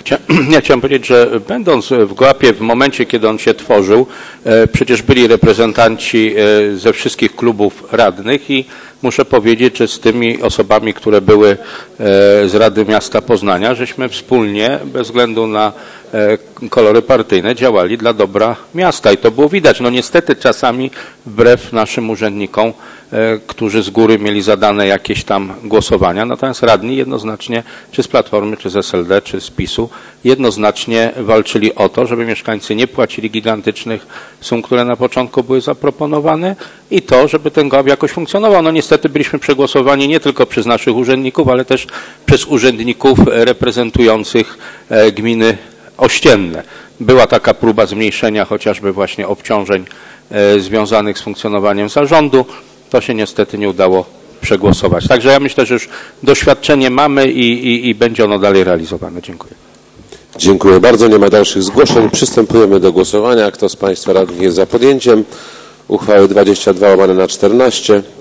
Ja chciałem powiedzieć, że będąc w GOAP-ie w momencie, kiedy on się tworzył, przecież byli reprezentanci ze wszystkich klubów radnych i muszę powiedzieć, że z tymi osobami, które były z Rady Miasta Poznania, żeśmy wspólnie, bez względu na kolory partyjne, działali dla dobra miasta i to było widać. No niestety czasami wbrew naszym urzędnikom, którzy z góry mieli zadane jakieś tam głosowania, natomiast radni jednoznacznie, czy z Platformy, czy z SLD, czy z PiS-u, jednoznacznie walczyli o to, żeby mieszkańcy nie płacili gigantycznych sum, które na początku były zaproponowane i to, żeby ten GOAP jakoś funkcjonował. No niestety byliśmy przegłosowani nie tylko przez naszych urzędników, ale też przez urzędników reprezentujących gminy ościenne. Była taka próba zmniejszenia chociażby właśnie obciążeń związanych z funkcjonowaniem zarządu. To się niestety nie udało przegłosować. Także ja myślę, że już doświadczenie mamy i będzie ono dalej realizowane. Dziękuję. Dziękuję bardzo. Nie ma dalszych zgłoszeń. Przystępujemy do głosowania. Kto z Państwa radnych jest za podjęciem uchwały 22/14?